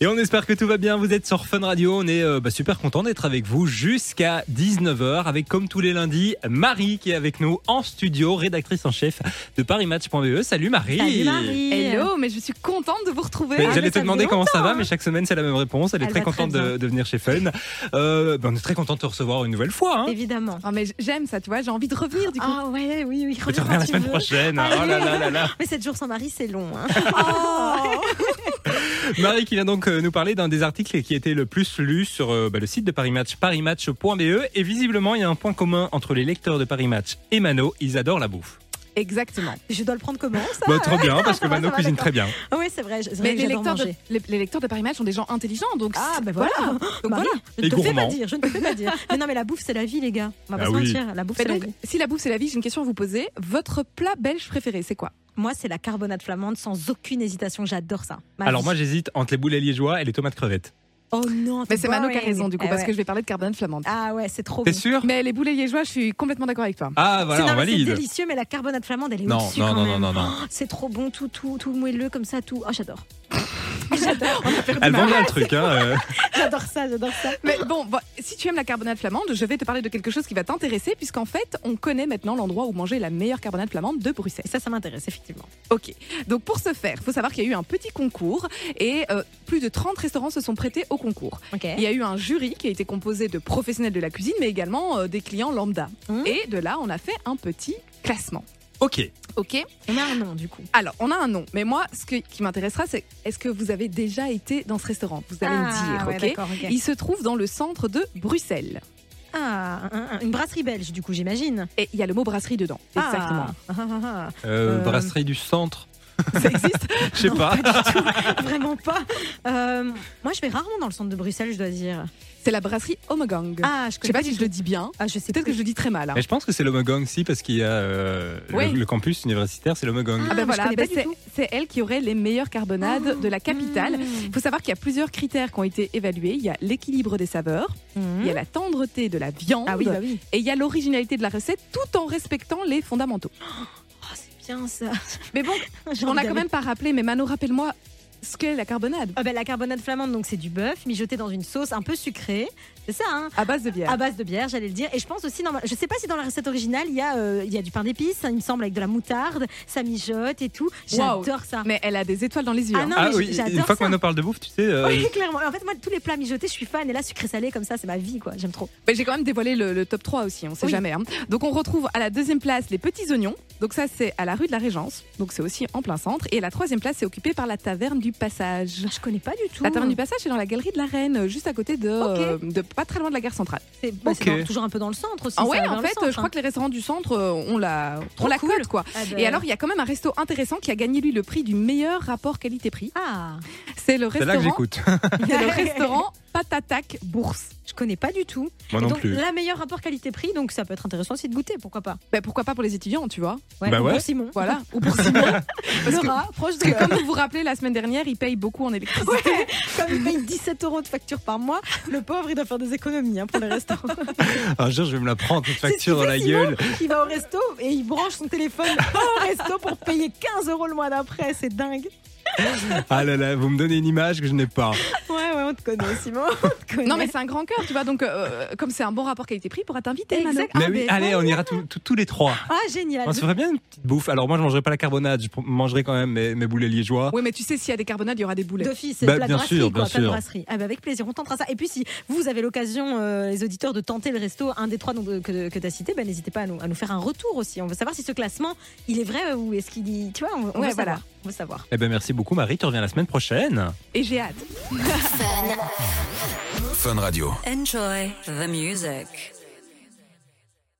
Et on espère que tout va bien, vous êtes sur Fun Radio, on est super content d'être avec vous jusqu'à 19h avec comme tous les lundis Marie qui est avec nous en studio, rédactrice en chef de ParisMatch.be. Salut Marie. Salut Marie. Hello, mais je suis contente de vous retrouver. J'allais te demander comment ça va, mais chaque semaine c'est la même réponse, elle est très contente de venir chez Fun. On est très content de te recevoir une nouvelle fois. Hein. Évidemment. Oh, mais j'aime ça, tu vois, j'ai envie de revenir du coup. Ah ouais, oui. Tu reviens la semaine prochaine. Oh là. Mais 7 jours sans Marie, c'est long. Hein. Marie qui vient donc nous parler d'un des articles qui était le plus lu sur le site de Paris Match, parismatch.be. Et visiblement, il y a un point commun entre les lecteurs de Paris Match et Mano, ils adorent la bouffe. Exactement. Je dois le prendre comment ça Trop bien, parce que Mano cuisine très bien. Oui, c'est vrai. Mais les lecteurs de Paris Match sont des gens intelligents, donc voilà. Donc Marie, Et je ne te fais pas dire. Mais non, mais la bouffe, c'est la vie, les gars. On va pas se mentir. La bouffe, c'est la vie. Si la bouffe c'est la vie, j'ai une question à vous poser. Votre plat belge préféré, c'est quoi? Moi, c'est la carbonade flamande, sans aucune hésitation. J'adore ça. Alors moi, j'hésite entre les boulets liégeois et les tomates crevettes. Oh non, mais c'est Mano qui a raison du coup, parce que je vais parler de carbonade flamande. Ah ouais, c'est trop T'es bon. sûr? Mais les boulets liégeois, je suis complètement d'accord avec toi. Ah voilà, on valide. C'est délicieux, mais la carbonade flamande, elle est au-dessus quand même. Non. Oh, c'est trop bon, tout moelleux comme ça, tout. Oh, j'adore. Elle vend bien le truc. Hein. J'adore ça. Mais bon, si tu aimes la carbonade flamande, je vais te parler de quelque chose qui va t'intéresser, puisqu'en fait, on connaît maintenant l'endroit où manger la meilleure carbonade flamande de Bruxelles. Ça m'intéresse, effectivement. Ok, donc pour ce faire, il faut savoir qu'il y a eu un petit concours et plus de 30 restaurants se sont prêtés au concours. Okay. Il y a eu un jury qui a été composé de professionnels de la cuisine, mais également des clients lambda. Et de là, on a fait un petit classement. Ok. On a un nom du coup. Alors, on a un nom, mais moi, ce qui m'intéressera, c'est est-ce que vous avez déjà été dans ce restaurant? Vous allez me dire, ouais, ok. Il se trouve dans le centre de Bruxelles. Une brasserie belge du coup, j'imagine. Et il y a le mot brasserie dedans. Exactement. Brasserie du centre. Ça existe? Je sais pas. Pas du tout. Vraiment pas. Moi, je vais rarement dans le centre de Bruxelles, je dois dire. C'est la brasserie Omegang. Je sais pas si je le dis bien. Je sais peut-être que je le dis très mal. Hein. Mais je pense que c'est l'Omegang, si, parce qu'il y a le campus universitaire, c'est l'Omegang. C'est elle qui aurait les meilleures carbonades de la capitale. Il faut savoir qu'il y a plusieurs critères qui ont été évalués. Il y a l'équilibre des saveurs, il y a la tendreté de la viande, et il y a l'originalité de la recette, tout en respectant les fondamentaux. C'est bien ça. Mais bon, on n'a quand même pas rappelé, mais Mano, rappelle-moi ce qu'est la carbonade. La carbonade flamande, donc c'est du bœuf mijoté dans une sauce un peu sucrée. C'est ça, hein? À base de bière. À base de bière, j'allais le dire. Et je pense aussi, je sais pas si dans la recette originale, il y a du pain d'épices, il me semble, avec de la moutarde, ça mijote et tout. J'adore ça. Mais elle a des étoiles dans les yeux. Une fois qu'on en parle de bouffe, tu sais. Oui, clairement. En fait, moi, tous les plats mijotés, je suis fan. Et là, sucré-salé, comme ça, c'est ma vie, quoi. J'aime trop. Mais j'ai quand même dévoilé le top 3 aussi, on sait jamais. Hein. Donc, on retrouve à la deuxième place les petits oignons. Donc, ça, c'est à la rue de la Régence. Donc, c'est aussi en plein centre. Et à la troisième place, c'est occupé par la taverne du Passage. Je connais pas du tout. La taverne du Passage, c'est dans la galerie de la Reine, juste à côté de pas très loin de la gare centrale. C'est toujours un peu dans le centre aussi. Ah ouais, en fait, je crois que les restaurants du centre ont la cote, quoi. Et alors, il y a quand même un resto intéressant qui a gagné, lui, le prix du meilleur rapport qualité-prix. C'est le restaurant. C'est là que j'écoute. C'est le restaurant Patatac Bourse. Je connais pas du tout. Moi non plus. La meilleure rapport qualité-prix, donc ça peut être intéressant aussi de goûter, pourquoi pas. Pourquoi pas pour les étudiants, tu vois. Ou pour Simon. Voilà, ou pour Simon. Proche de comme vous vous rappelez, la semaine dernière, il paye beaucoup en électricité. Comme il paye 17 € de facture par mois, le pauvre, il doit faire des économies pour les restaurants. Un jour, je vais me la prendre, cette facture dans la gueule. Il va au resto et il branche son téléphone au resto pour payer 15 € le mois d'après. C'est dingue. Ah là là, vous me donnez une image que je n'ai pas. Ouais, on te connaît, Simon. Non, mais c'est un grand cœur, tu vois. Donc, comme c'est un bon rapport qualité-prix, il pourra t'inviter, Mano. Mais oui, allez, on ira tous les trois. Ah, génial. On se ferait bien une petite bouffe. Alors, moi, je mangerai pas la carbonade, je mangerai quand même mes boulets liégeois. Oui, mais tu sais, s'il y a des carbonades, il y aura des boulets. D'office, c'est plat de brasserie, bien plat sûr. de brasserie. Avec plaisir, on tentera ça. Et puis, si vous avez l'occasion, les auditeurs, de tenter le resto, un des trois que tu as cité, n'hésitez pas à nous faire un retour aussi. On veut savoir si ce classement, il est vrai ou est-ce qu'il dit. Tu vois, on veut savoir. Merci beaucoup, Marie. Tu reviens la semaine prochaine. Et j'ai hâte. Fun Radio. Enjoy the music.